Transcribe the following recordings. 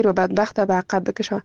رو بدبخت به عقب بکشه.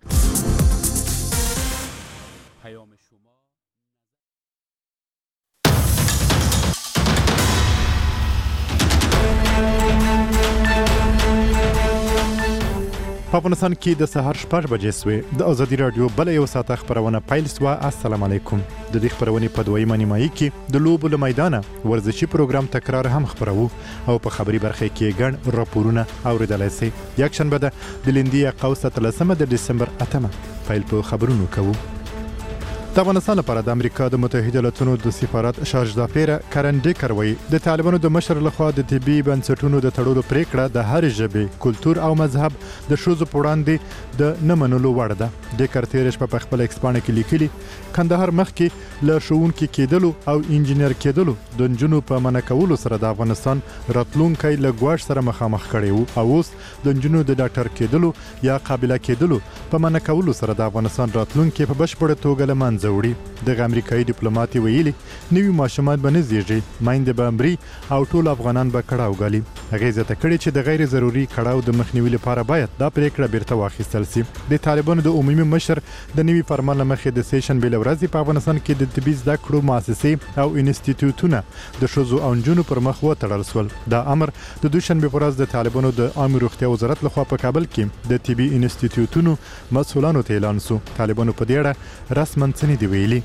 په افغانستان کې د سهار 6 بجې سوې د ازادي رادیو بل یو ساعت خبرونه پیل سوه. السلام علیکم. د دې خبرونې په دویمه نیمایي کې د لوبو له میدانه ورزشي پروګرام تکرار هم خبرو او په خبري برخه کې ګڼ راپورونه اوریدلای شئ. یکشنبه د لندي قوس 13 د ډسمبر 8 پیل په خبرونو کوو. د افغانستان لپاره د امریکا د متحده ایالاتونو د سفارت شارج دافیر کرن ډیکر وایي د طالبانو د مشر لخوا د طبي بنسټونو د تړلو پریکړه د هر ژبې، کلتور او مذهب د ښځو په وړاندې د نه منلو وړ ده. ډیکر تېره شپه په خپل ایکس پاڼه کې لیکلي کندهار مخکې له ښوونکي کېدلو او انجینر کېدلو د نجونو په منع کولو سره د افغانستان راتلونکی له ګواښ سره مخامخ کړی وو او اوس د نجونو د ډاکټر کېدلو یا قابله کېدلو په منع کولو سره د افغانستان راتلونکی په بشپړه توګه له منځه وړي. د امریکایي ډیپلوماټ ویلي نوي ماشومان به نه زیږي، میندې به مري او ټول افغانان به کړاو ګالي. هغې زیاته کړې چې د غیر ضروري کړاو د مخنیوي لپاره باید دا پریکړه بیرته واخیستل شي. د طالبانو د عمومي مشر د نوي فرمان له مخې د سیشن بل ورځې په افغانستان کې د طبي زده کړو مؤسسې او انسټیټیوټونه د ښځو او نجونو پر مخ وتړل شول. دا امر د دوشنبه په ورځ د طالبانو د عامه روغتیا وزارت لخوا په کابل کې د طبي انسټیټیوټونو مسؤلانو ته اعلان شو. طالبانو په دې اړه رسماً څه نه دی ویلي.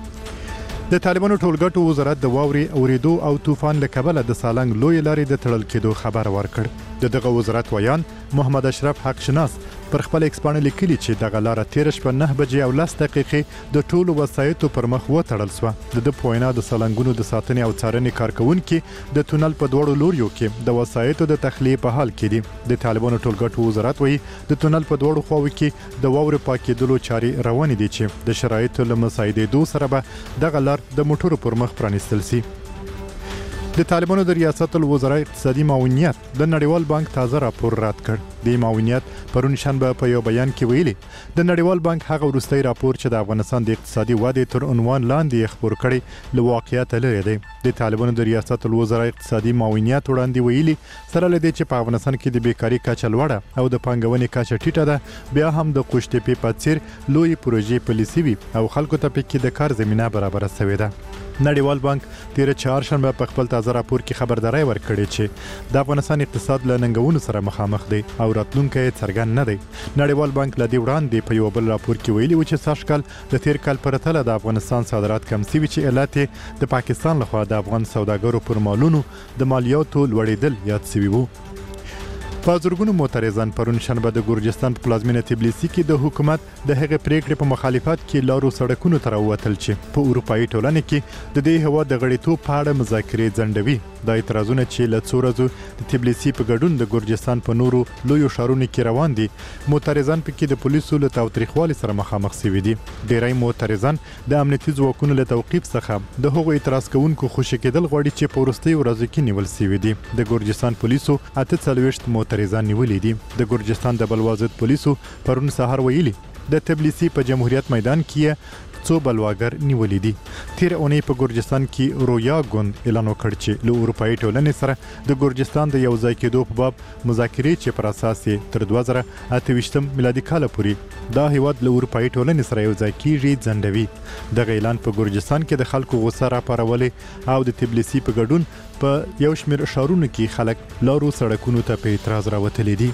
د طالبانو ټولګټو وزارت د واورې اوریدو او طوفان له کبله د سالنګ لوی لارې د تړل کېدو خبر ورکړ. دغه وزارت ویان محمد اشرف حق شناس پر خپل ایکس پاڼه لیکلي چې دغه لار تېره شپه 9 بجې او 10 دقیقې د ټولو وسایطو پر مخ وتړل شوه. د په وینا د سالنګونو د ساتنې او څارنې کارکونکي د تونل په دوړو لوریو کې د وسایطو د تخلیې په حال کې دي. د طالبانو ټولګټو وزارت وایي د تونل په دوړو خواو کې د واورې پاکېدلو چارې روانې دي چې د شرایطو له مساعدېدو سره به دغه لار د موټرو پر مخ پرانیستل شي. د طالبانو د ریاست الوزرا اقتصادي معاونیت د نړیوال بانک تازه راپور رد کړ. د معاونیت پرون شنبه په یو بیان کې ویلي د نړیوال بانک هغه وروستي راپور چې د افغانستان د اقتصادي ودې تر عنوان لاندې خبر کړي له واقعیت لري دی. د طالبانو د ریاست الوزرا اقتصادي معاونیت وړاندې ویلي سره لدی چې په افغانستان کې د بیکاری کچه لوړه او د پانګونې کچه ټیټه ده، بیا هم د قوشتېپې په څیر لوی پروژې پلیسي وي او خلکو ته پکې د کار زمينه برابر شوې ده. نړیوال بانک تیر چهارشنبه په خپل تازه راپور کې خبرداري ورکړې چې د افغانستان اقتصاد له ننګونو سره مخامخ دی او راتلونکی څرګند نه دی. نړیوال بانک له دې وړاندې په یو بل راپور کې ویلي و چې سږکال د تیر کال په پرتله د افغانستان صادرات کم شوي چې علت د پاکستان لخوا د افغان سوداګرو پر مالونو د مالیاتو لوړېدل یاد شوي وو. په زرګونو معترضان پرون شنبه د ګورجستان په پلازمینه تبلیسي کې د حکومت د هغې پریکړې په مخالفت کې لارو سړکونو ته راووتل چې په اروپایي ټولنه کې د دې هېواد د غړیتوب په اړه مذاکرې ځنډوي. دا اعتراضونه چې له څو ورځو د تبلیسي په ګډون د ګورجستان په نورو لویو ښارونو کې روان دي، معترضان پکې د پولیسو له تاوتریخوالي سره مخامخ شوي دي. ډیری معترضان د امنیتي ځواکونو له توقیف څخه د هغو اعتراض کوونکو خوشي کېدل غواړي چې په وروستیو ورځو کې نیول شوي دي. د ګورجستان پولیسو 48 معترضان نیولي دي. د ګورجستان د بلوازد پولیسو پرون سهار ویلي د تبلیسي په جمهوریت میدان کې څو بلواګر نیولي دي. تیر اونۍ په ګورجستان کې رویا ګوند اعلان وکړ چې له اروپایي ټولنې سره د ګورجستان د یوځای کېدو په باب مذاکرې چې پر اساس یې تر 2028 میلادي کال پورې دا هیواد له اروپایي ټولنې سره یوځای کېږي ځنډوي. دغه اعلان په ګورجستان کې د خلکو غوسه راپارولې او د تبلیسي په ګډون په یو شمېر ښارونو کې خلک لارو سړکونو ته په اعتراض راوتلي دي.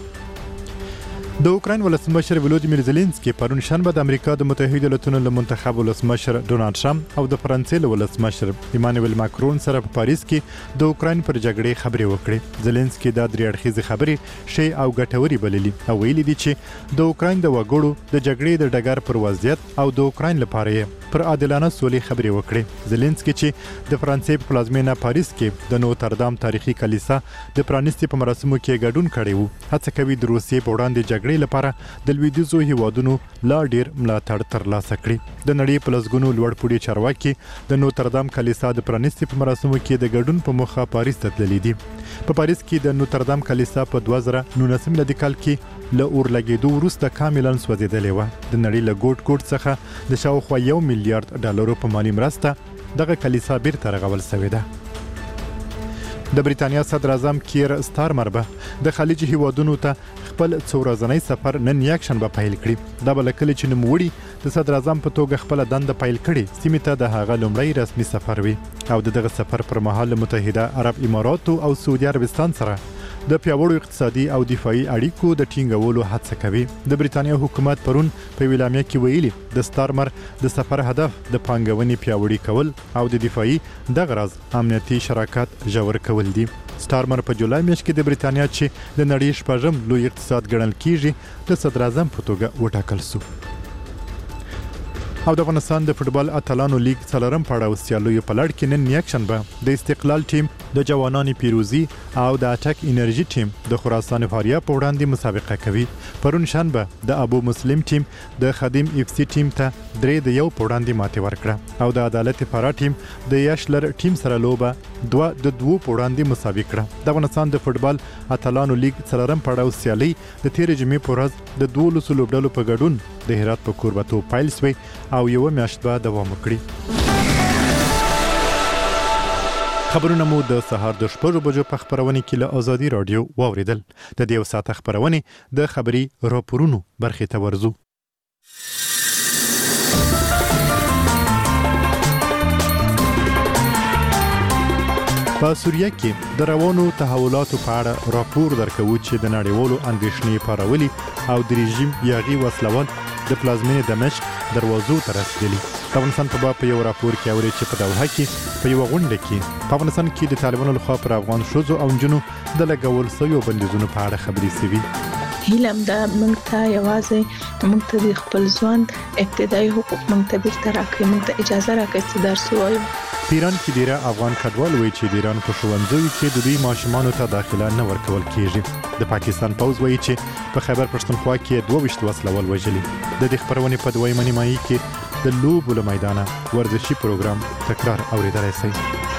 د اوکراین ولسمشر ولودیمیر زيلنسکي پرون شنبه د امریکا د متحده ایالاتونو له منتخب ولسمشر ډونالد ټرمپ او د فرانسې له ولسمشر ایمانوئل ماکرون سره په پاریس کې د اوکراین پر جګړې خبرې وکړې. زيلنسکي دا درې اړخیزې خبرې ښې او ګټورې بللي او ویلي دي چې د اوکراین د وګړو د جګړې د ډګر پر وضعیت او د اوکراین لپاره یې پر عادلانه سولې خبرې وکړې. زيلنسکي چې د فرانسې په پلازمینه پاریس کې د نوتردام تاریخي کلیسا د پرانیستي په مراسمو کې ګډون کړی وو، هڅه کوي د روسیې په وړاندې جګړې لپاره د لویدیځو هیوادونو لا ډیر ملاتړ ترلاسه کړي. د نړۍ په لسګونو لوړ پوړي چارواکي د نوتردام کلیسا د پرانیستي په مراسمو کې د ګډون په موخه پاریس ته تللي دي. په پاریس کې د نوتردام کلیسا په 2019 میلادي کال کې له اور لګېدو وروسته کاملا سوځېدلې وه. د نړۍ له ګوټ څخه د شاوخوا $1 میلیارډ په مالي مرسته دغه کلیسا بیرته رغول شوې ده. د بریتانیا صدر اعظم کیر سټارمر به د خلیج هیوادونو ته خپل څو ورځنی سفر نن یکشنبه پیل کړي. دا به له کله چې نوموړي د صدر اعظم په توګه خپل دنده پیل کړي سیمې ته د هغه لومړی رسمي سفر وي او دغه سفر پر مهال متحده عرب اماراتو او سعودي عربستان سره د پیاوړو اقتصادي او دفاعي اړیکو د ټینګولو هڅه کوي. د بریتانیا حکومت پرون په ویلامیا کې ویلي د ستارمر د سفر هدف د پانګونې پیاوړي کول او د دفاعي دغه راز امنیتي شراکت ژور کول دي. ستارمر په جولای میاشت کې د بریتانیا چې د نړۍ شپږم لوی اقتصاد ګڼل کیږي د صدر اعظم په توګه وټاکل شو. او د افغانستان د فوتبال اتلانو لیگ څلورم پړاو سیالیو په لړ کې نن یکشنبه د استقلال ټیم د جوانان پیروزي او د اټک انرژي ټیم د خراسان فاریاب په وړاندې مسابقه کوي. پرون شنبه د ابو مسلم ټیم د خادم اف سی ټیم ته 3-1 په وړاندې ماتې ورکړه او د عدالت فارا ټیم د یشلر ټیم سره لوبه 2-2 په وړاندې مساوي کړه. د افغانستان د فوتبال اتلانو لیگ څلورم پړاو سیالي د 13 جمعې په ورځ د 12 لوبډلو په ګډون د هرات په کوربتو پیل شوی او یو میاشت به دوام وکړي. خبرونه مو د سهار د 6 بجو په خبرونه کې له ازادي رادیو واوریدل. د دې وسات خبرونه د خبري راپورونو برخې ته ورزو. په سوریه کې د روانو تحولاتو په اړه راپور درکوي چې د نړیوالو اندېښنې پارولي او د رژیم یاغي وسلوال د پلازمینې دمشق دروازو ته رسیدلي. د افغانستان په باب په یو راپور کې اوري چې په دوحه کې په یو غونډه کې په افغانستان کې د طالبانو لخوا پر افغان ښځو او نجونو د لګول شویو بندیزونو په اړه خبرې شوي. هیلم دا موږ ته یوازې موږ ته د خپل ځوان ابتدایي حقوق موږ ته بیرته راکړي، موږ ته اجازه راکړي چې درس ووایو. په ایران کې ډیره افغان کډوال وایي چې د ایران په ښوونځیو کې د دوی ماشومانو ته داخله نه ورکول کیږي. د پاکستان پوځ وایي چې په خیبر پښتونخوا کې 22 وسلوال وژلي. د دې خبرونې په دویمه نیمایي کې د لوبو له میدانه ورزشي پروګرام تکرار اوریدلای شئ.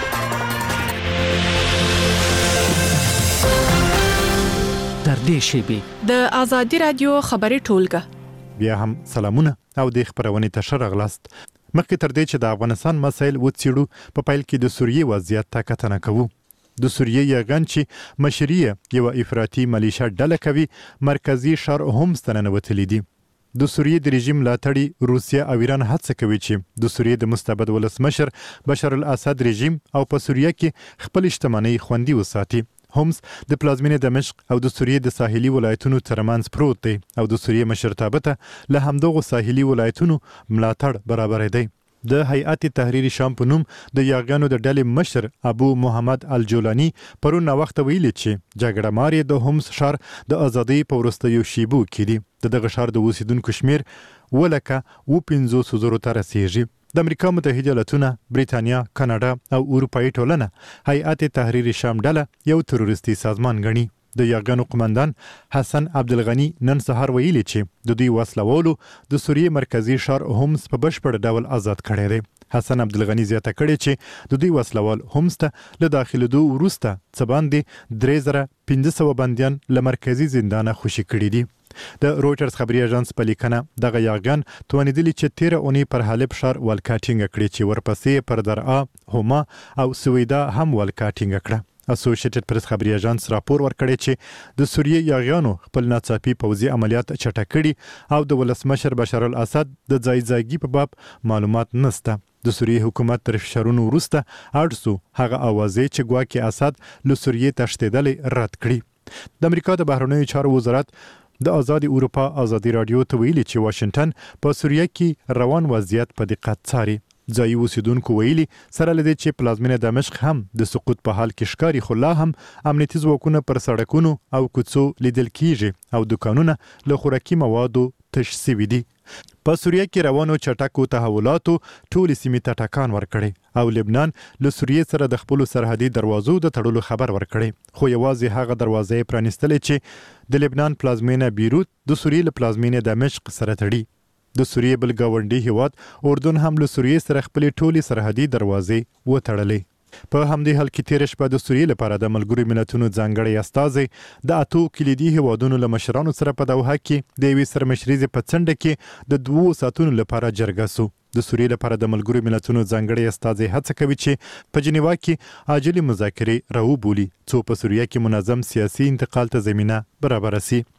تر دې شیبې د ازادي رادیو خبري ټولګه بیا هم سلامونه او د خبرونې ته ښه راغلاست. مخکې تر دې چې د افغانستان مسایل وڅېړو په پیل کې د سوریې وضعیت ته کتنه کوو. د سوریې یاغان چې مشري یو افراطي ملیشه ډله کوي مرکزی ښار هومس ته ننوتلي دي. د سوریې د رژیم ملاتړي روسیه او ایران هڅه کوي چې د سوریې د مستبد ولسمشر بشار الاسد رژیم او په سوریه کې خپل شتمنۍ خوندي وساتي. هومس د پلازمینې دمشق او د سوریې د ساحلي ولایتونو ترمنځ پروت دی او د سوریې مشرتابه ته له همدغو ساحلي ولایتونو ملاتړ برابر دی. د هیئت تحریر شام په نوم د یاغانو د ډلې مشر ابو محمد الجولانی پرون وخت ویلي چې جګړه ماري د هومس ښار د ازادۍ په وروستیو شیبو کې دی. دغه ښار د اوسیدونکو شمیر ولکه 50,000 ته رسیږي. د امریکا متحده ایالاتونه، بریتانیا، کاناډا او اروپאי ټولنه هیئت تحریر شام ډله یو تروریستي سازمان ګڼي. د یاغانو قومندان حسن عبدالغنی نن سهار ویلي چې د دوی وسلوالو د سوریې مرکزی ښار هومس په بشپړ ډول آزاد کړی دی. حسن عبدالغنی زیاته کړې چې د دوی وسلوال هومس ته له داخلېدو وروسته څه باندې 3500 بندیان له مرکزی زندانه خوشي کړي دي. د رویټرز خبري اژانس په لیکنه دغه یاغان توانیدلی چې 13 اونۍ پر حلب ښار ولکاټینګ کړي چې ورپسې پر درعا، هوما او سویدا هم ولکاټینګ کړه. اسوسییټډ پریس خبري اژانس راپور ورکړی چې د سوریې یاغیانو خپل ناڅاپي پوځي عملیات چټک کړي او د ولسمشر بشار الاسد د ځایځایګي په باب معلومات نشته. د سوریې حکومت تر فشارونو وروسته اړ سو هغه اوازې چې ګواکې اسد له سوریې تښتېدلې رد کړي. د امریکا د بهرنیو چارو وزارت د آزادي اروپا ازادي رادیو ته ویلي چې واشنگټن په سوریه کې روان وضعیت په دقت څاري. ځایي اوسیدونکو ویلي سره لدې چې پلازمینه دمشق هم د سقوط په حال کې ښکاري، خو لا هم امنیتي ځواکونه پر سړکونو او کوڅو لیدل کیږي او دکانونه له خوراکي موادو تش شوي دي. په سوریه کې روانو چټکو تحولاتو ټولې سیمې ته ټکان ورکړی او لبنان له سوریې سره د خپلو سرحدي دروازو د تړلو خبر ورکړی، خو یوازې هغه دروازې پرانیستلې چې د لبنان پلازمینه بیروت د سوریې له پلازمینې دمشق سره تړي. د سوریې بل ګاونډي هیواد اردن هم له سوریې سره خپلې ټولې سرحدي دروازې وتړلې. په همدې حال کې تیر شپه د سوریې لپاره د ملګرو ملتونو ځانګړی استازی د اتو کلیدي هیوادونو له مشرانو سره په دوحه کې د یوې سرمشریزې په څنډه کې د 2 ساعتونو لپاره جرګه سو. د سوریې لپاره د ملګرو ملتونو ځانګړی استازی هڅه کوي چې په جنیوا کې عاجلې مذاکرې راوبولي څو په سوریه کې منظم سیاسي انتقال ته زمینه برابر شي.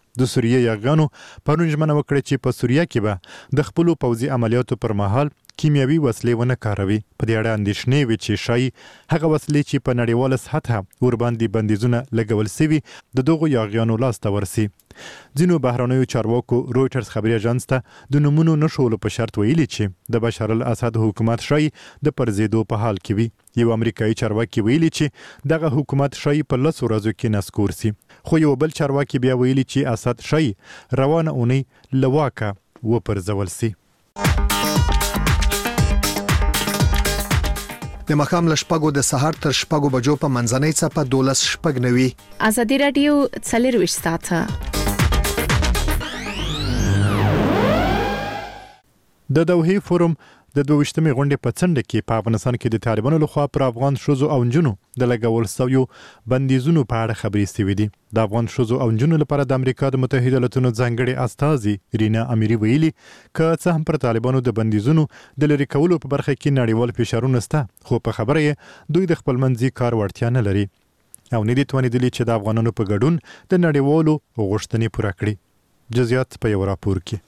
د سوریه یاغیانو پرون ژمنه وکړه چې په سوریه کې به د خپلو پوځي عملیاتو پر مهال کیمیاوي وسلې ونه کاروي. په دې اړه اندېښنې وي چې شایي هغه وسلې چې په نړیواله سطحه ورباندې بندیزونه لګول سوي د دغو یاغیانو لاسته ورسي. ځینو بهرنیو چارواکو رویټرز خبري اژانس ته د نومونو نشولو په شرط ویلي چې د بشار الاسد حکومت شایي د پرځېدو په حال کې وي. یو امریکایي چارواکي ویلي چې دغه حکومت شایي په 10 ورځو کې نسکور سي. خو یو بل چارواکي بیا ویلي چې اسد شایي روانه اونۍ له واکه وپرځول سي. د مخام له شپږو د سهار تر شپږو بجو په منځنۍ څپه 12:09. ازادي رادیو 24 ساعته. د دوحې فورم د 22مې غونډې په څنډه کې په افغانستان کې د طالبانو لخوا پر افغان ښځو او نجونو د لګول شویو بندیزونو په اړه خبرې شوې دي. د افغان ښځو او نجونو لپاره د امریکا د متحده ایالاتونو ځانګړي استازي رینا اميري ویلي که څه هم پر طالبانو د بندیزونو د لری کولو په برخه کې نړیوال فشارونه شته، خو په خبره یې دوی د خپل منځي کار وړتیا نه لري او نه دي توانیدلي چې د افغانانو په ګډون د نړیوالو غوښتنې پوره کړي. جزئیات په یو راپور کې.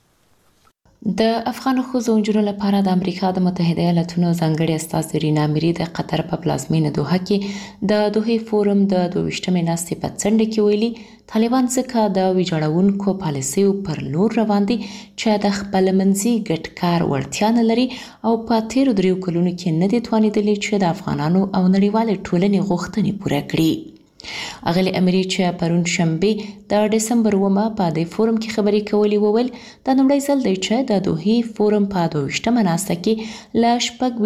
د افغان ښځو او نجونو لپاره د امریکا د متحده ایالاتونو ځانګړي استازي رینا اميري د قطر په پلازمینه دوحه کې د دوحې فورم د 22مې ناستې په څنډه کې ویلي طالبان څخه د ویجاړونکو پالیسیو پر لور روان دي چې د خپل منځي ګډ کار وړتیا نه لري او په تیرو 3 کلونو کې نه دي توانیدلي چې د افغانانو او نړیوال ټولنې غوښتنې پوره کړي. اغلی امری چې پرون شنبه د دسمبر ومه په دې فورم کې خبرې کولې وویل د نړۍ ځل دی چې د دوحې فورم په 22مه ناسته کې ل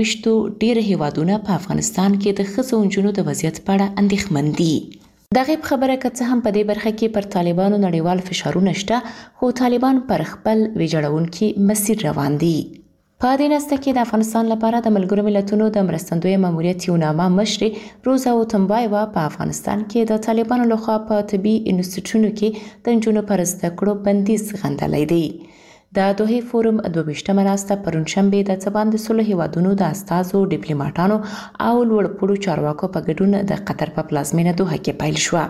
26 ډیر هیوادونه په افغانستان کې د ښځو او نجونو د وضعیت په اړه اندېښمن دي. د غیب خبره که څه هم په دې برخه کې پر طالبانو نړیوال فشارونه شته، خو طالبان پر خپل ویجاړونکي مسیر روان دي. په دې ناسته کې د افغانستان لپاره د ملګرو ملتونو د مرستندوی ماموریت یو نامه مشر روزا اوتمبایوا په افغانستان کې د طالبانو لخوا په طبي انسټیټیوټونو کې د نجونو پر زده کړو بندیز غندلی دی. د دوحې فورم 22مه ناسته پرون شنبه د څباند سلو هیوادونو د استازو، ډیپلوماټانو او لوړپوړو چارواکو په ګډون د قطر په پلازمینه دوحه کې پیل شوه.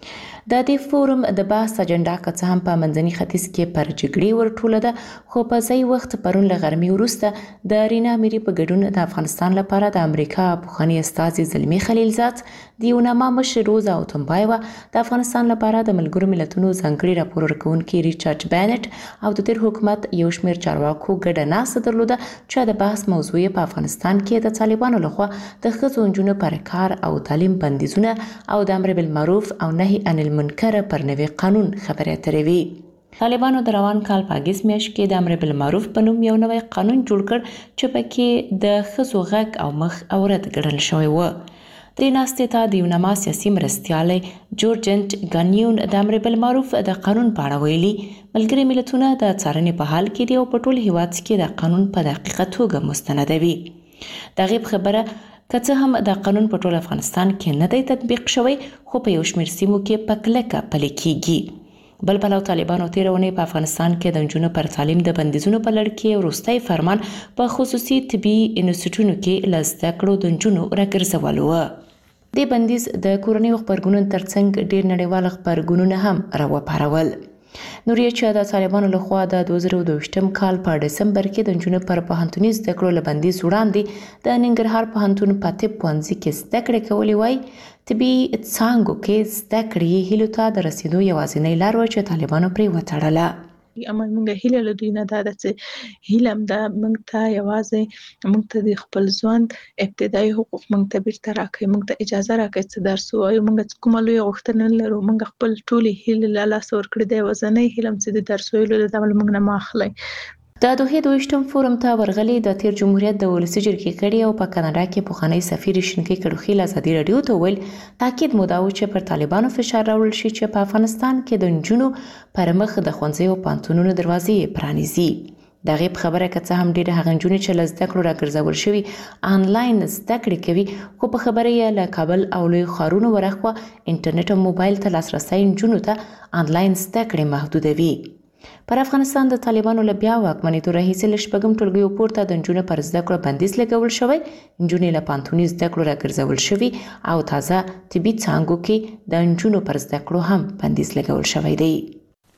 د دې فورم د بحث اجنډا که څه هم په منځني ختیځ کې پر جګړې ورټوله ده، خو په ځای وخت پرون له غرمې وروسته د رینا اميري په ګډون د افغانستان لپاره د امریکا پخوانی استازي زلمی خلیلزاد، د یوناما مشر روزا اوتمبایوا، د افغانستان لپاره د ملګرو ملتونو ځانګړي راپور ورکوونکي ریچارډ بینټ او د تیر حکومت یو شمېر چارواکو ګډه ناسته درلوده چې د بحث موضوع په افغانستان کې د طالبانو لخوا د ښځو او نجونو پر کار او تعلیم بندیزونه او د امر بالمعروف او نهي عن المنکر پر نوي قانون خبرې اترې وي. طالبانو د روان کال په اګست میاشت کې د امر بالمعروف په نوم یو نوی قانون جوړ کړ چې پکې د ښځو غږ او مخ اورد ګڼل شوی و. د ناستې ته د یوناما سیاسي مرستیالی جورجنټ ګانیون د امر بالمعروف د قانون په اړه ویلي ملګري ملتونه د څارنې په حال کې دی او په ټول هیواد کې د قانون په دقیقه توګه مستندوي. د غیب خبره که څه هم د قانون په ټول افغانستان کې نه دی تطبیق شوی، خو په یو شمېر سیمو کې په کلکه پلي کیږي. بل پلو طالبانو تیره اونۍ په افغانستان کې د نجونو پر تعلیم د بندیزونو په لړ کې وروستی فرمان په خصوصي طبي انسټیټیوټونو کې له زده کړو د نجونو راګرځولو و. دې بندیز د کورنیو خبرګونونو ترڅنګ ډېر نړیوال خبرګونونه هم راوپارول. نور یې چې د طالبانو لخوا د 2022 کال په دسمبر کې د نجونو پر پوهنتوني زده کړو له بندیز وړاندې د ننګرهار پوهنتون په طب پوهنځي کې زده کړې کولې وای. طبي څانګو کې زده کړې هیلو ته د رسیدو یوازینۍ لار وه چې طالبانو پرې وتړله. اما موږ هیله له دوی نه دا ده چې هیله هم ده موږ ته یوازې موږ ته د خپل ژوند ابتدایي حقوق موږ ته بیرته راکړي، موږ ته اجازه راکړي چې درس ووایو. موږ کومه لویه غوښتنه نه لرو، موږ خپل ټولې هیلې له لاسه ورکړې دي. یوازینۍ هیله هم چې د درس ویلو ده له موږ نه مه اخلئ. د دوحې 22م فورم ته ورغلي د تیر جمهوریت د ولسي جرګې غړي او په کاناډا کې پخوانی سفیر شینکي کډوخیل ازادي رادیو ته ویل تاکید مو دا و چې پر طالبانو فشار راوړل شي چې په افغانستان کې د نجونو پر مخ د ښوونځیو او پوهنتونونو دروازې پرانیزي. د غیب خبره که څه هم ډېرې هغه نجونې چې له زده کړو راګرځول شوي آنلاین زده کړې کوي، خو په خبره یې له کابل او لوی ښارونو ورهخوا انټرنیټ او موبایل ته لاسرسی نجونو ته آنلاین زده کړې محدودوي. پر افغانستان د طالبانو له بیا واکمنېدو راهیسې له شپږم ټولګیو پورته د نجونو پر زده کړو بندیز لګول شوی، نجونې له پوهنتوني زده کړو راګرځول شوي او تازه طبي څانګو کې د نجونو پر زده کړو هم بندیز لګول شوی دی.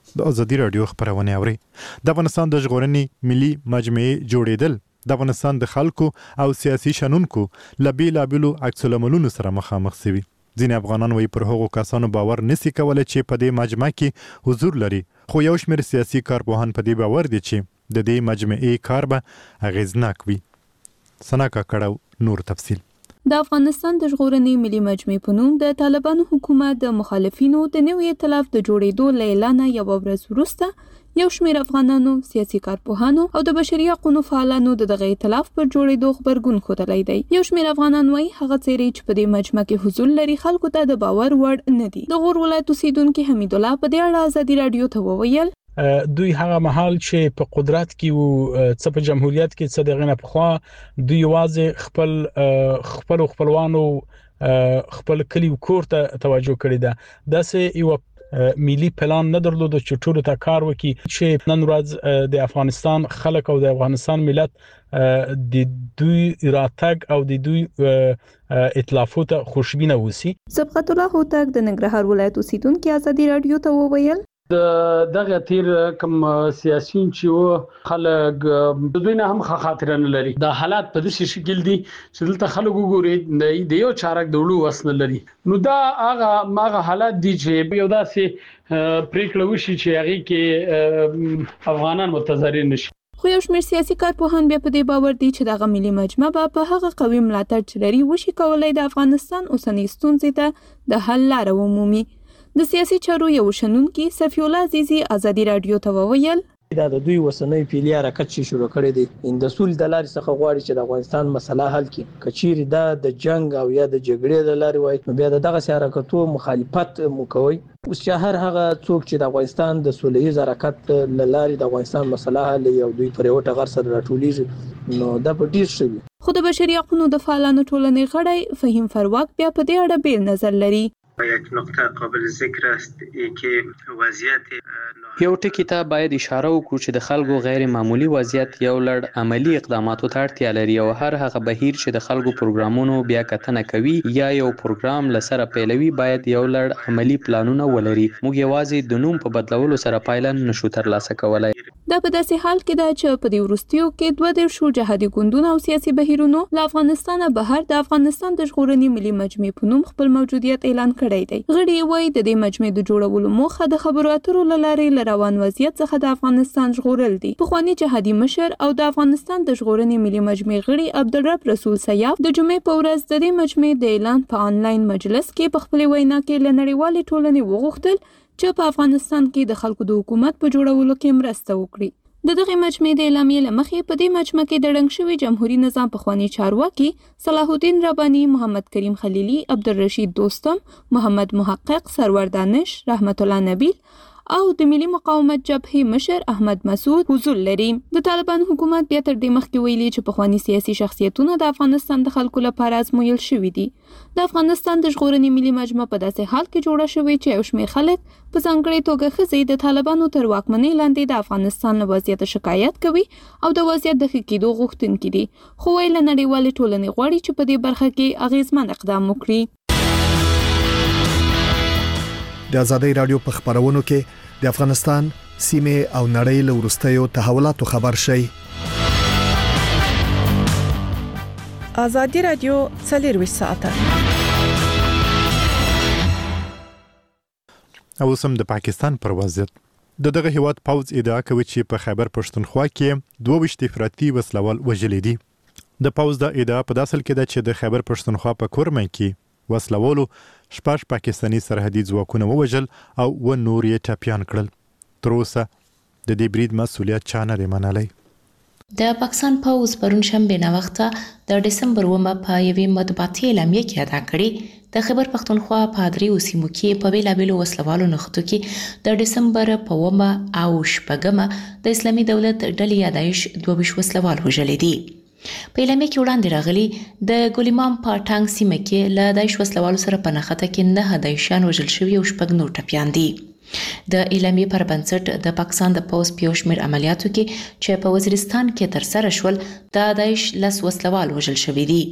د ازادي رادیو خبرونه اوري. د افغانستان د ژغورنې ملي مجمعې جوړېدل د افغانستان د خلکو او سیاسي شنونکو لبي لابلو عکس العملونو سره مخامخ شوي. ځینې افغانان وایي پر هغو کسانو باور نسی کولای چې په دې مجمع کې حضور لري، خو یو شمېر سیاسي کارپوهان په دې باور دي چې د دې مجمعې کار به اغیزناک وي. سناکا کړو نور تفصیل. د افغانستان د ژغورنې ملي مجمع په نوم د طالبانو حکومت د مخالفینو د نوي ائتلاف د جوړېدو له اعلانه یو ورځ وروسته یو شمېر افغانانو، سیاسي کارپوهانو او د بشري حقوقو فعالانو د دغه ائتلاف پر جوړېدو خبرګون ښودلی دی. یو شمېر افغانان وایي هغه څېرې چې په دې مجمع کې حضور لري خلکو ته د باور وړ نه دي. د غور ولایت اوسیدونکي حمید الله په دې اړه ازادي رادیو ته وویل دوی هغه محل چې په قدرت کې وو، څه په جمهوریت کې څه دغه نه پخوا دوی واځي خپلوانو خپل کلی کور ته توجه کړی ده. داسې یو ملي پلان نه درلود چې ټول ته کار وکړي چې نن ورځ د افغانستان خلک او د افغانستان ملت د دوی راتګ او د دوی ائتلافو ته خوشبینه وسی. سبقت الله هوتک د ننګرهار ولایت اوسیدونکي ازادي رادیو ته وویل دغه تیر کوم سیاسيين چې خلک د دوی نه هم خاطر نه لري. د حالات په دې شکل دي چې دلته خلک وګوري د یو چارک دولو وسنه لري. نو دا هغه حالات دي چې یو داسې پریکړه وشي چې هغه کې افغانان متضرر نشي. خو یو شمېر سیاسي کارپوهان بیا په دې باور دي چې دغه ملي مجمع په هغه قوي ملاتړ چې لري وشي کولای د افغانستان اوسنۍ ستونزې ته د حل لاره ومومي. د سیاسي چارو یو شنونکي صفی الله عزیزی ازادي رادیو ته وویل دا د دوی وسنۍ پیلي حرکت چې شروع کړی دی د سول د لارې څخه غواړي چې د افغانستان مسله حل کړي. کچيري دا د جنگ او یا د جګړې د لارې وای نو بیا دغه حرکتو مخالفت مکوي. اوس چې هر هغه څوک چې د افغانستان د سولهییز حرکت لارې د افغانستان مسله حل یو دوی پر یو ټغر سره راټولېږي نو دا به ډیر شي. خو د بشري حقوقو د فعالانو ټولنې غړی فهیم فرواک بیا په دې اړه بیل نظر لري. یک نقطه قابل ذکر است که وضعیت یو ټکی ته باید اشاره وکړو چې د خلکو غیر معمولی وضعیت یو لړ عملی اقداماتو ته اړتیا لري او هر هغه بهیر چې د خلکو پروګرامونو بیا کتنه کوي یا یو پروګرام لسره پیلوي باید یو لړ عملی پلانونه ولري. موږ یوازې د نوم په بدلولو سره پایله نشو ترلاسه کولای. دا په داسې حال کې ده چې په دې وروستیو کې 22 جهادي ګوندونه او سیاسي بهیرونو له افغانستانه بهر د افغانستان د ژغورنې ملي مجمع په نوم خپل موجودیت اعلان کړی دی. غړي وایي د دې مجمع د جوړولو موخه د خبرو اترو له لارې له روان وضعیت څخه د افغانستان ژغورل دي. پخوانی جهادي مشر او د افغانستان د ژغورنې ملي مجمع غړي عبدالرب رسول سیاف د جمعې په ورځ د دې مجمع د اعلان په آنلاین مجلس کې په خپل وینا کې له نړیوالې ټولنې وغوښتل چې په افغانستان کې د خلکو د حکومت په جوړولو کې مرسته وکړي. د دغه مجمع د اعلامیې له مخې په دې مجمع کې د ړنګ شوي جمهوریت نظام پخوانی چارواکي صلاح الدین رباني، محمد کریم خلیلي، عبدالرشید دوستم، محمد محقق، سرور دانش، رحمت الله نبیل او د ملي مقاومت جبهې مشر احمد مسعود حضور لري. د طالبان حکومت بیا تر دې مخکې ویلي چې پخوانی سیاسي شخصیتونه د افغانستان د خلکو لپاره ازمویل شوي دي. د افغانستان د ژغورنې ملي مجمع په داسې حال کې جوړه شوې چې یو شمېر خلک په ځانګړې توګه ښځې د طالبانو تر واکمنۍ لاندې د افغانستان له وضعیت شکایت کوي او د وضعیت د ښه کېدو غوښتونکي دي، خو وایي له نړیوالې ټولنې غواړي چې په دې برخه کې اغېزمن اقدام وکړي. د ازادي رادیو په خبرونو کې د افغانستان سیمه او نړۍ له وروستیو تحولاتو خبر شي. ازادي رادیو 24 ساعته او سم د پاکستان پر وضعیت. دغه هیواد پوز ادعا کوي چې په خیبر پښتونخوا کې 22 افراطي وسلوال وژلې دي. د پوز د ادعا په داسل کې ده چې د خیبر پښتونخوا په کورمن کې وسلوالو شپږ پاکستانی سرحدي ځواکونه ووژل او و نور یې ټپيان کړل. تر اوسه د دې برید مسؤلیت چا نه دی منلی. د پاکستان پوز پرون شنبه نه وخته د دسمبر ومه په یوې مطبوعاتي اعلامیه کې ادا کړی د خیبر پښتونخوا په دریو سیمو کې په بیلابیلو وسلوالو نښتو کې د دسمبر په ومه او شپږمه د اسلامي دولت ډلې یادایش 22 وسلوال وژلې دي. په اعلامیه کې وړاندې راغلي د ګلیمام په ټانګ سیمه کې له دایښ وسلوالو سره په نښته کې 9 دایښان وژل شوي او 6 نور ټپیان دي. د اعلامیې پر بنسټ د پاکستان د پوز په یو شمېر عملیاتو کې چې په وزیرستان کې ترسره شول د دایښ 10 وسلوال وژل شوي دي.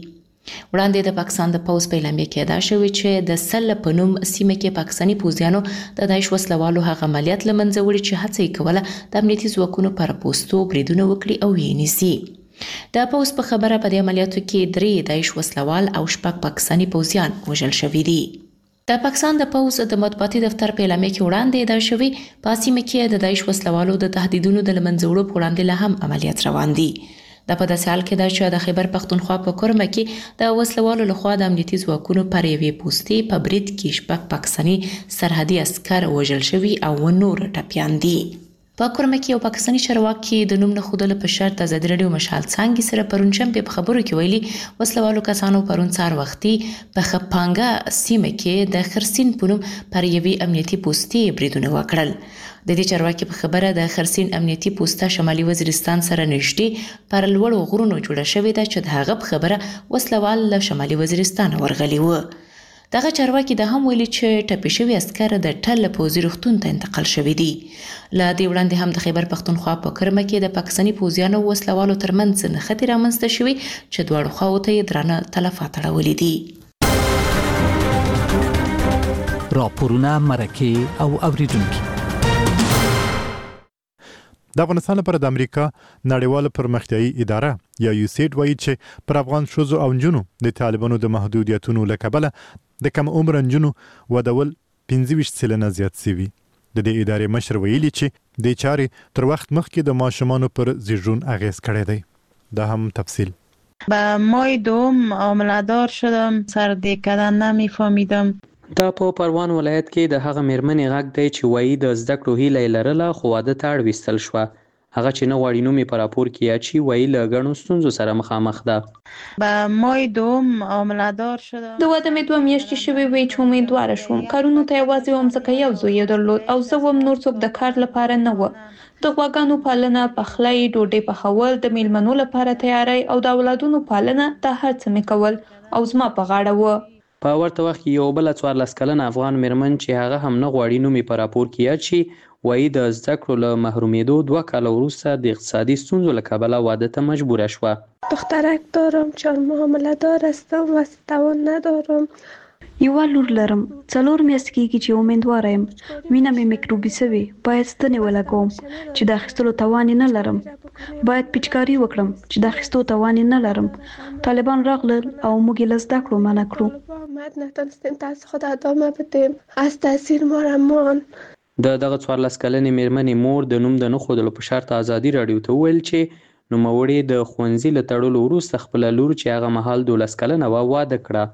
وړاندې د پاکستان د پوز په اعلامیه کې دا شوی چې د سل په نوم سیمه کې پاکستاني پوځیانو د داعش وسلوالو هغه عملیات لمنځه وړي چې هڅه یې کوله د امنیتي ځواکونو پر پوستو بریدونه وکړي او یې نیسي. د پوز په خبره په دې عملیاتو کې 3 داعش وسلوال او 6 پاکستاني پوځیان وژل شوي دي. د پاکستان د پوز د مطبوعاتي دفتر په اعلامیه کې وړاندې دا شوی په سیمه کې د داعش وسلوالو د تهدیدونو د لمنځه وړلو په وړاندې له هم عملیات روان دي. د په داسې حال کې دا چې د خیبر پختونخوا په کرمه کې د وسلوالو لخوا د امنیتي ځواکونو پر یوې پوستې په برید کې 6 پاکستاني سرحدي عسکر وژل شوي او نور ټپیان دي. په کرمه کې یو پاکستاني چارواکي د نوم نه ښودلو په شرط د ازادي راډیو مشال څانګې سره پرون شنبه په خبرو کې ویلي وسلوالو کسانو پرون سهار وختي په خپانګه سیمه کې د خرسین په نوم پر یوې امنیتي پوستې بریدونه وکړل. د دې چارواکي په خبره د خرسین امنیتي پوسټه شمالي وزیرستان سره نږدې پر لوړو غرونو جوړه شوې ده چې د هغه په خبره وسلوال له شمالي وزیرستان ورغلي و. دغه چارواکي د هم ویلي چې ټپي شوي عسکر د ټل پوځي روغتون ته انتقال شوي دي. له دې وړاندې هم د خیبر پختونخوا په کرمه کې د پاکستاني پوځیانو او وسلوالو ترمنځ نښتې رامنځته شوي چې دواړو خواو ته یې درانه تلفات اړولي دي. راپورونه، مرکې او اوریدونکي. د افغانستان لپاره د امریکا نړیواله پرمختیایي اداره یا USAID وایي چې پر افغان ښځو او نجونو د طالبانو د محدودیتونو له کبله د کم عمر نجونو ودول 25% زیات شوي. د دې ادارې مشر ویلي چې د چارې تر وخت مخکې د ماشومانو پر زیږون اغیز کړی دی. دا هم تفصیل. به ماه دوم عامله‌دار شدم، سر دیگه نمیفهمیدم. دا په پروان ولایت کې د هغه میرمنې غږ دی چې وایي د زده کړو هیله یې لرله خو واده ته اړ ویستل شوه. هغه چې نه غواړي نوم یې په راپور کې یاد شي وایي له ګڼو ستونزو سره مخامخ ده. به ماه دوم عامله‌دار شدم. د واده مې 2 میاشتې شوې وې چې امیدواره شوم. کارونو ته یوازې وم ځکه یو زوی یې درلود او زه وم نور څوک د کار لپاره نه و. د غواګانو پالنه، پخلی، ډوډۍ پخول، د میلمنو لپاره تیاری او د اولادونو پالنه دا هر څه مې کول او زما په غاړه و. په ورته وخت کې یو بل 14 کلنه افغان میرمن چې هغه هم نه غواړي نوم یې په راپور کې یاد شي وایي د زده کړو له محرومیدو 2 کاله وروسته د اقتصادي ستونزو له کبله واده ته مجبوره شوه. دخترک دارم، 4 ماه حامله‌دار هستم و توان ندارم. یو لور لرم، 4 میاشتې کېږي چې امیدواره یم. وینه مې میکروبي شوې، باید ستنې ولګوم چې د اخیستلو توان نه لرم. باید پیچکاري وکړم چې د اخیستو توان نه لرم. طالبان راغلل او موږ یې له زده کړو منع کړو. نتونستیم تحصیل خود ادامه بدیم. از تحصیل ما رمان. دغه 14 کلنې میرمنې مور د نوم د نه ښودلو په شرط ازادي راډیو ته وویل چې نوموړې د ښوونځي له تړلو وروسته خپله لور چې هغه مهال 12 کلنه وه واده کړه.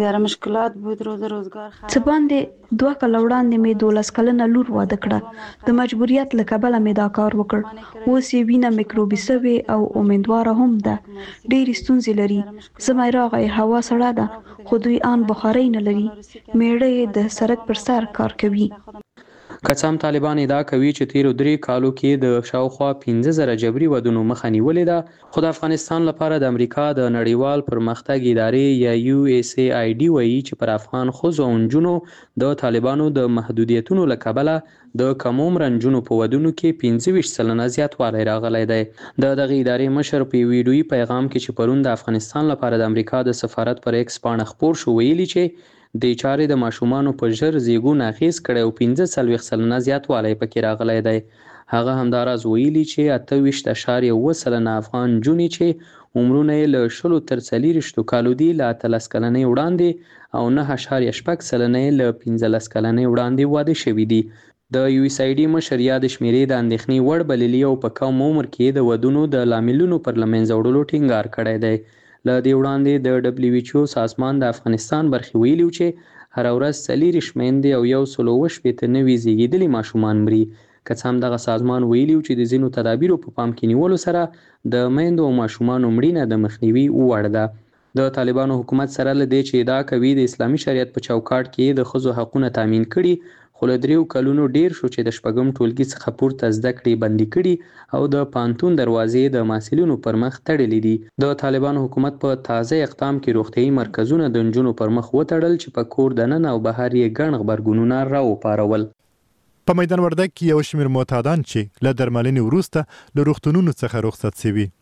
څه باندې 2 کاله وړاندې مې 12 کلنه لور واده کړه. د مجبوریت له کبله مې دا کار وکړ. اوس یې وینه میکروبي شوې او امیدواره هم ده. ډېرې ستونزې لري. زما راغی هوا سړه ده خو دوی آن بخارۍ نه لري. میړه یې د سړک پر سر کار کوي. که څه هم طالبان ادعا کوي چې تیرو 3 کالو کې د شاوخوا 15,000 جبري ودونو مخه نیولې ده خو د افغانستان لپاره د امریکا د نړیوال پرمختګ ادارې یا USAID وایي چې پر افغان ښځو او نجونو د طالبانو د محدودیتونو له کبله د کم عمره نجونو په ودونو کې 25% زیاتوالی راغلی دی. د دغه ادارې مشر په ویډیویي پیغام کې چې پرون د افغانستان لپاره د امریکا د سفارت پر ایکس پاڼه خپور شو ویلي چې د چارې د ماشومانو په ژر زیږون اغیز کړی او 45% زیاتوالی پکې راغلی دی. هغه همداراز ویلي چې 28.7 افغان نجونې چې عمرونه یې له 10 تر 40 کالو دي له 13 کلنۍ وړاندې او 9.6 سلنې له 15 کلنۍ وړاندې واده شوي دي. د USAID مشر یاد شمیرې د اندېښنې وړ بللي او په کم عمر کې د ودونو د لاملونو پر له منځه وړلو ټینګار کړی دی. له دې وړاندې د WHO سازمان د افغانستان برخې ویلي چې هره ورځ 40 میندې او 128 نوي زیږېدلي ماشومان مري. که څه هم دغه سازمان ویلي چې د ځینو تدابیرو په پام کې نیولو سره د میندو او ماشومانو مړینه د مخنیوي وړ ده. د طالبانو حکومت سره له دې چې ادعا کوي د اسلامي شریعت په چوکاټ کې د ښځو حقونه تامین کړي خو له 3 کلونو ډیر شو چې د 4م ټولګي څخه پورته زده کړې بندي کړي او د پانتون دروازې د محصلینو پر مخ تړلې دي. د طالبانو حکومت په تازه اقدام کې روغتیايي مرکزونه د نجونو پر مخ وتړل چې په کور دننه او بهر یې ګڼ غبرګونونه راوپارول. په میدان وردګ کې یو شمېر معتادان چې له درملنې وروسته له روغتونونو څخه رخصت شوي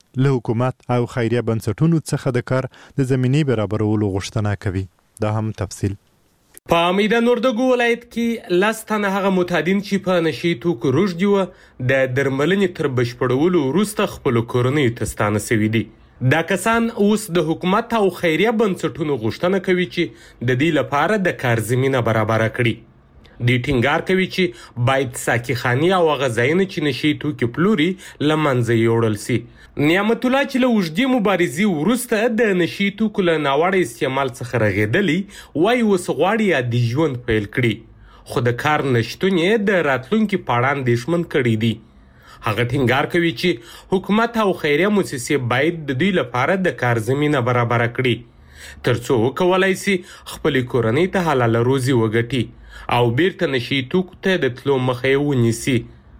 له حکومت او خیریه بنسټونو څخه د کار د زمینی برابرولو غوښتنه کوي. دا هم تفصیل. په میدان وردګو ولایت کې 10 تنه هغه متادین چې په نشي توکو روږدي وو د درملنې تر بشپړولو وروسته خپل کورنۍ ته ستانه شوي دي. دا کسان اوس د حکومت او خیریه بنسټونو غوښتنه کوي چې د دې لپاره د کار زمینه برابر کړي. دوی ټینګار کوي چې باید ساقيخاني او غذاینه چې نشي توکي پلوري لمنځه یوړل سي. نعمت الله چې له اوږدې مبارزې وروسته د نشي توکو له ناوړه استعمال څخه رغېدلی وایي اوس غواړي عادي ژوند پیل کړي، خو د کار نشتون یې د راتلونکي په اړه اندېښمن کړي دي. هغه ټینګار کوي چې حکومت او خیریه مؤسسې باید د دوی لپاره د کار زمینه برابر کړي ترڅو وکولای شي خپل کورنۍ ته حلاله روزي وګټي او بیرته نشي توکو ته د تلو مخه یې ونیسي.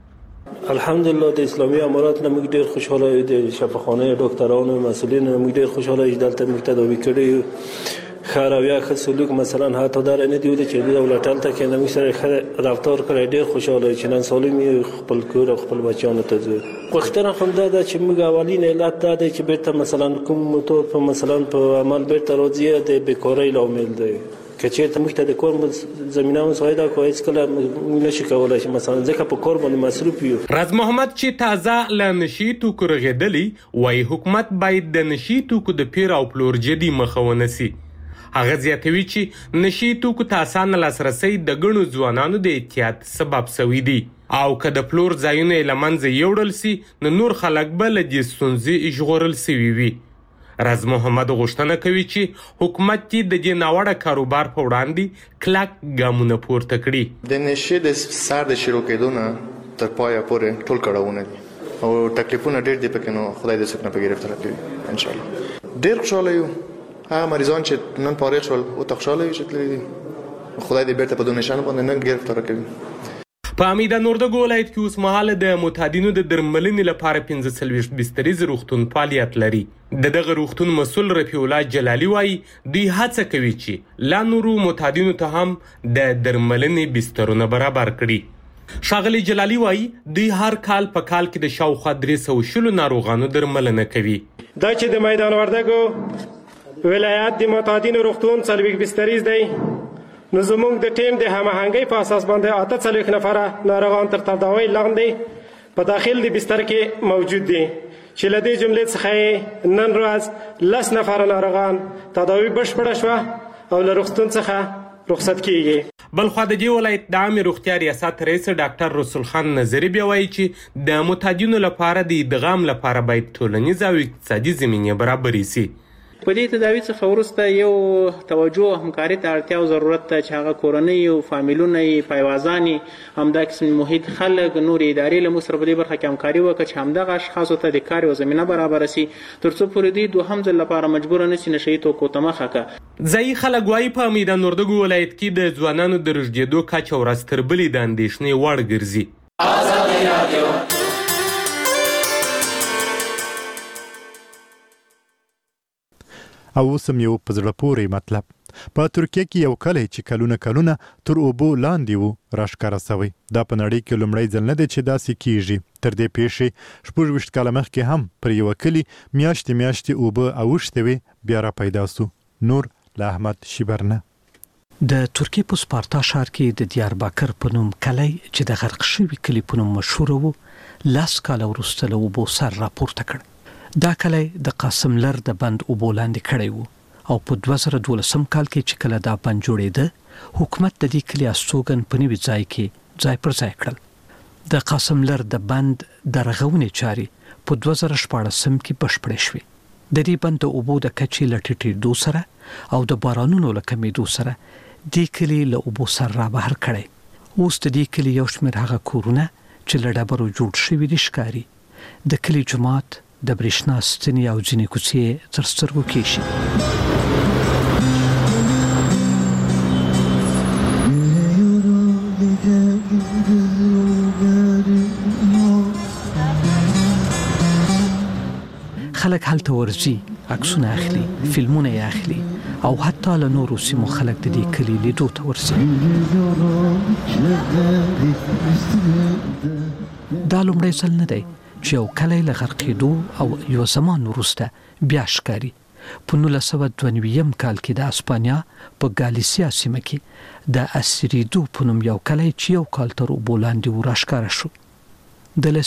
الحمدلله د اسلامي امارات نه موږ ډېر خوشاله یو، د شفاخانه ډاکټرانو مسؤلین نه موږ ډېر خوشاله یو چې دلته موږ تداوي کړي خیر او یا ښه سلوک مثلا حتی دا نه دی چې د دولت هلته کې موږ سره ښه رفتار کړی. ډېر خوشاله چې نن سالم خپل کور او خپل بچیانو ته ځو. غوښتنه خو دا ده چې موږ اولین علت دا دی چې بیرته مثلا کوم موتور په مثلا په عمل بیرته راځي د بیکارۍ لامل دی. که چېرته موږ ته د کار زمینه مساعده کوي هېڅکله موږ نشي کولی چې مثلا ځکه په کار باندې مصروف یو. راز محمد چې تازه له نشي توکو رغېدلی وایي حکومت باید د نشي توکو د پیر او پلور جدي مخه ونیسي. هغه زیاتوي چې نشي توکو ته اسانه لاسرسی د ګڼو ځوانانو د احتیاط سبب شوی دی او که د پلور ځایونه یې له منځه یوړل سي نو نور خلک به له دې ستونزې ژغورل سوي وي. راز محمد غوښتنه کوي چې حکومت دې د دې ناوړه کاروبار په وړاندې کلک ګامونه پورته کړي. د نشي د سر د شروع کېدو نه تر پایه پورې ټول کړهونه دي او تکلیفونه ډېر دي پکې، نو خدای دې څوک نه په ګرفتار کړي ان شاء الله. ډېر خوشاله یو هغه مریضان چې نن فارغ شول او خوشاله یو چې تللی دي، خدای دې بیرته په دې نشانه باندې نه ګرفتار کړي. په میدان وردګو ولایت کې اوس مهال د معتادینو د درملنې لپاره 45 بستریز روغتون فعالیت لري. دغه روغتون مسؤل رفیع الله جلالی وایي دوی هڅه کوي چې لا نورو معتادینو ته هم د درملنې بسترونه برابر کړي. ښاغلي جلالی وایي دوی هر کال په کال کې د شاوخوا 300 ناروغانو درملنه کوي. دا چې د میدان وردګو ولایت د معتادینو روغتون 40 بستریز دی، نو زموږ د ټیم د هماهنګۍ په اساس باندې 48 نفره ناروغان تر تداوی لاندې په داخل د بستر کې موجود دي چې له دې جملې څخه نن ورځ 10 نفره ناروغان تداوی بشپړه شوه او له روغتون څخه رخصت کیږي. بلخوا د دې ولایت د عامې روغتیا ریاست رئیس ډاکټر رسول خان نظری بیا وایي چې د معتادینو لپاره د ادغام لپاره باید ټولنیز او اقتصادي زمینې برابرې سي. په دې تداوی څخه وروسته یو توجه او همکاري ته اړتیا او ضرورت ته چې هغه کورنۍ او فامیلونه یې پیوازاني همدا قسم محیط خلک نور ادارې له سره په دې برخه کې همکاري وکړي چې همدغه اشخاصو ته د کار او زمینه برابر شي ترڅو پورې دوی دوهم ځل لپاره مجبور نه شي نشي توکو ته مخه کړي. ځایي خلک وایي په میدان وردګو ولایت کې د ځوانانو د رژدېدو کچه ورځ تر بلې د اندېښنې وړ ګرځي. ازادي رادیو او اوسم یو په زړه پورې مطلب. په ترکیه کې یو کلی چې کلونه تر اوبو لاندې وو راښکاره سوی. دا په نړۍ کې لومړی ځل نه دی چې داسې کیږي. تر دې پیښې 26 کاله مخکې هم پر یوه کلي میاشتې اوبه اوښتې وې، بیا را پیدا سو. نور له احمد شیبرنه. د ترکیې په سپارتا ښار کې د دیارباکر په نوم کلی چې د غرق شوي کلي په نوم مشهور وو 10 کاله وروسته له اوبو سر راپورته کړ. دا کلی د قاسم لر د بند اوبو لاندې کړی وو او په 2012 کال کې چې کله دا بند جوړېده حکومت د دې کلي استوګن په نوي ځای کې ځای پر ځای کړل. د قاسم لر د بند د رغونې چارې په 2014 کې بشپړې شوې. د دې بند د اوبو د کچې له ټیټېدو سره او د بارانونو له کمېدو سره دې کلي له اوبو سر را بهر کړی. اوس د دې کلي یو شمېر هغه کورونه چې له ډبرو جوړ شوي دي ښکاري. د کلي جومات د برېښنا ستنې او ځینې کوڅې تر سترګو کېږي. خلک هلته ورځي، عکسونه اخلي، فلمونه یې اخلي او حتی له نورو سیمو خلک د دې کلي لیدو ته ورځي. دا لومړی ځل نه دی چې یو کلی له غرقېدو او یو زمان وروسته بیا ښکاري. په 1992 کال کې د اسپانیا په ګالیسیا سیمه کې د اسریدو په نوم یو کلی چې یو کال تر اوبو لاندې و راښکاره شو. د